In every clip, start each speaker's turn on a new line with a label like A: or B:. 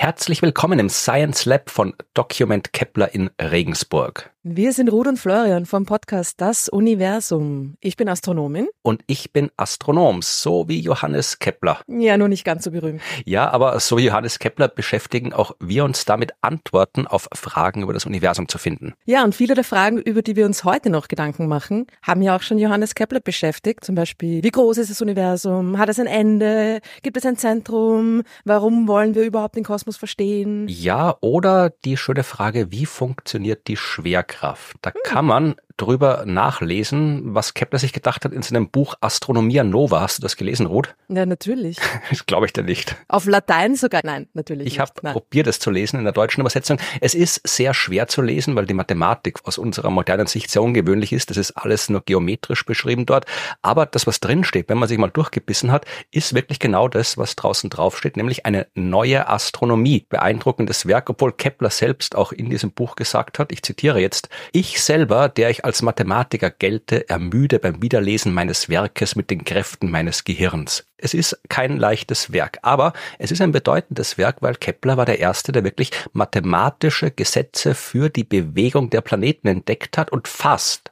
A: Herzlich willkommen im Science Lab von Document Kepler in Regensburg.
B: Wir sind Ruth und Florian vom Podcast Das Universum. Ich bin Astronomin.
A: Und ich bin Astronom, so wie Johannes Kepler.
B: Ja, nur nicht ganz so berühmt.
A: Ja, aber so wie Johannes Kepler beschäftigen auch wir uns damit, Antworten auf Fragen über das Universum zu finden.
B: Ja, und viele der Fragen, über die wir uns heute noch Gedanken machen, haben ja auch schon Johannes Kepler beschäftigt. Zum Beispiel, wie groß ist das Universum? Hat es ein Ende? Gibt es ein Zentrum? Warum wollen wir überhaupt den Kosmos verstehen?
A: Ja, oder die schöne Frage, wie funktioniert die Schwerkraft? Da kann man drüber nachlesen, was Kepler sich gedacht hat in seinem Buch Astronomia Nova. Hast du das gelesen, Ruth?
B: Ja, natürlich.
A: Das glaube ich dir nicht.
B: Auf Latein sogar? Nein, natürlich
A: Ich
B: nicht.
A: habe probiert, es zu lesen in der deutschen Übersetzung. Es ist sehr schwer zu lesen, weil die Mathematik aus unserer modernen Sicht sehr ungewöhnlich ist. Das ist alles nur geometrisch beschrieben dort. Aber das, was drinsteht, wenn man sich mal durchgebissen hat, ist wirklich genau das, was draußen draufsteht, nämlich eine neue Astronomie. Beeindruckendes Werk, obwohl Kepler selbst auch in diesem Buch gesagt hat, ich zitiere jetzt, ich selber, der ich als Mathematiker gelte, ermüde beim Wiederlesen meines Werkes mit den Kräften meines Gehirns. Es ist kein leichtes Werk, aber es ist ein bedeutendes Werk, weil Kepler war der Erste, der wirklich mathematische Gesetze für die Bewegung der Planeten entdeckt hat und fast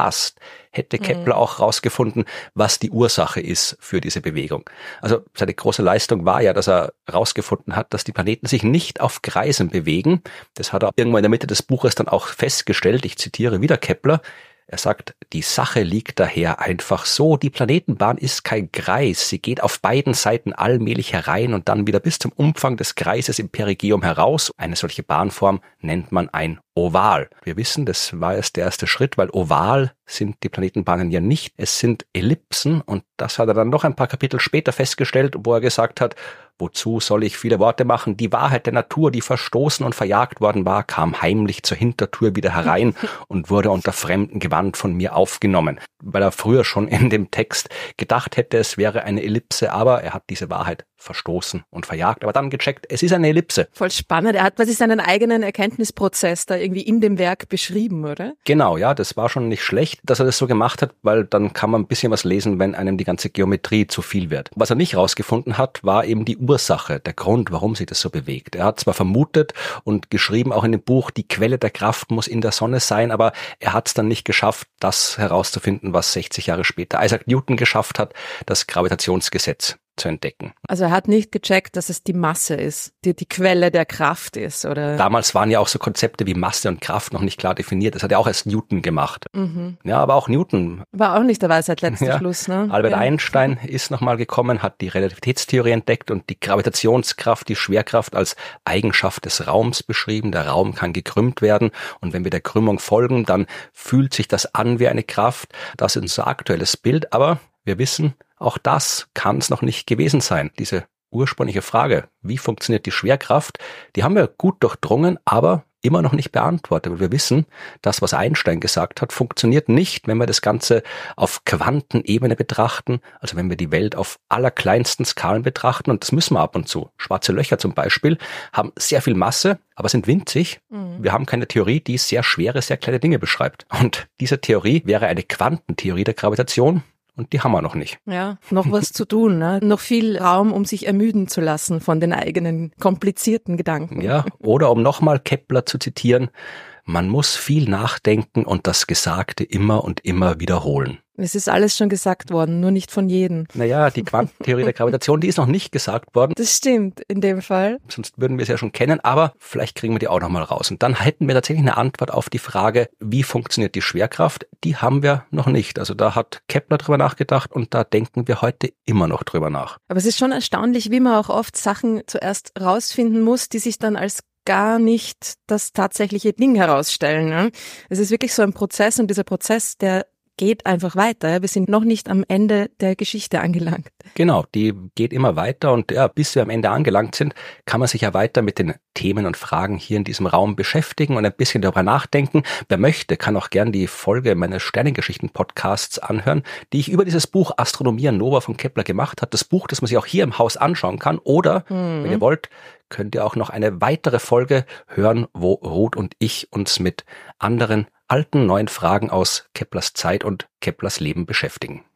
A: hätte Kepler auch rausgefunden, was die Ursache ist für diese Bewegung. Also seine große Leistung war ja, dass er rausgefunden hat, dass die Planeten sich nicht auf Kreisen bewegen. Das hat er irgendwann in der Mitte des Buches dann auch festgestellt. Ich zitiere wieder Kepler. Er sagt, die Sache liegt daher einfach so, die Planetenbahn ist kein Kreis, sie geht auf beiden Seiten allmählich herein und dann wieder bis zum Umfang des Kreises im Perigäum heraus. Eine solche Bahnform nennt man ein Oval. Wir wissen, das war erst der erste Schritt, weil oval sind die Planetenbahnen ja nicht, es sind Ellipsen und das hat er dann noch ein paar Kapitel später festgestellt, wo er gesagt hat, wozu soll ich viele Worte machen? Die Wahrheit der Natur, die verstoßen und verjagt worden war, kam heimlich zur Hintertür wieder herein und wurde unter fremdem Gewand von mir aufgenommen. Weil er früher schon in dem Text gedacht hätte, es wäre eine Ellipse, aber er hat diese Wahrheit verstoßen und verjagt, aber dann gecheckt, es ist eine Ellipse.
B: Voll spannend. Er hat quasi seinen eigenen Erkenntnisprozess da irgendwie in dem Werk beschrieben, oder?
A: Genau, ja, das war schon nicht schlecht, dass er das so gemacht hat, weil dann kann man ein bisschen was lesen, wenn einem die ganze Geometrie zu viel wird. Was er nicht rausgefunden hat, war eben die Ursache, der Grund, warum sich das so bewegt. Er hat zwar vermutet und geschrieben auch in dem Buch, die Quelle der Kraft muss in der Sonne sein, aber er hat es dann nicht geschafft, das herauszufinden, was 60 Jahre später Isaac Newton geschafft hat, das Gravitationsgesetz zu entdecken.
B: Also er hat nicht gecheckt, dass es die Masse ist, die Quelle der Kraft ist, oder?
A: Damals waren ja auch so Konzepte wie Masse und Kraft noch nicht klar definiert. Das hat ja auch erst Newton gemacht. Ja, aber auch Newton.
B: War auch nicht der Weisheit letzter Schluss, ne?
A: Albert Einstein ist nochmal gekommen, hat die Relativitätstheorie entdeckt und die Gravitationskraft, die Schwerkraft als Eigenschaft des Raums beschrieben. Der Raum kann gekrümmt werden und wenn wir der Krümmung folgen, dann fühlt sich das an wie eine Kraft. Das ist unser aktuelles Bild, aber wir wissen, auch das kann es noch nicht gewesen sein. Diese ursprüngliche Frage, wie funktioniert die Schwerkraft, die haben wir gut durchdrungen, aber immer noch nicht beantwortet. Und wir wissen, das, was Einstein gesagt hat, funktioniert nicht, wenn wir das Ganze auf Quantenebene betrachten, also wenn wir die Welt auf allerkleinsten Skalen betrachten, und das müssen wir ab und zu. Schwarze Löcher zum Beispiel haben sehr viel Masse, aber sind winzig. Wir haben keine Theorie, die sehr schwere, sehr kleine Dinge beschreibt. Und diese Theorie wäre eine Quantentheorie der Gravitation. Und die haben wir noch nicht.
B: Ja, noch was zu tun, ne? Noch viel Raum, um sich ermüden zu lassen von den eigenen komplizierten Gedanken.
A: Ja, oder um nochmal Kepler zu zitieren, man muss viel nachdenken und das Gesagte immer und immer wiederholen.
B: Es ist alles schon gesagt worden, nur nicht von jedem.
A: Naja, die Quantentheorie der Gravitation, die ist noch nicht gesagt worden.
B: Das stimmt, in dem Fall.
A: Sonst würden wir es ja schon kennen, aber vielleicht kriegen wir die auch nochmal raus. Und dann hätten wir tatsächlich eine Antwort auf die Frage, wie funktioniert die Schwerkraft? Die haben wir noch nicht. Also da hat Kepler drüber nachgedacht und da denken wir heute immer noch drüber nach.
B: Aber es ist schon erstaunlich, wie man auch oft Sachen zuerst rausfinden muss, die sich dann als gar nicht das tatsächliche Ding herausstellen. Ne? Es ist wirklich so ein Prozess und dieser Prozess, der geht einfach weiter. Wir sind noch nicht am Ende der Geschichte angelangt.
A: Genau, die geht immer weiter und ja, bis wir am Ende angelangt sind, kann man sich ja weiter mit den Themen und Fragen hier in diesem Raum beschäftigen und ein bisschen darüber nachdenken. Wer möchte, kann auch gern die Folge meines Sternengeschichten-Podcasts anhören, die ich über dieses Buch Astronomia Nova von Kepler gemacht habe. Das Buch, das man sich auch hier im Haus anschauen kann. Oder, wenn ihr wollt, könnt ihr auch noch eine weitere Folge hören, wo Ruth und ich uns mit anderen alten, neuen Fragen aus Keplers Zeit und Keplers Leben beschäftigen.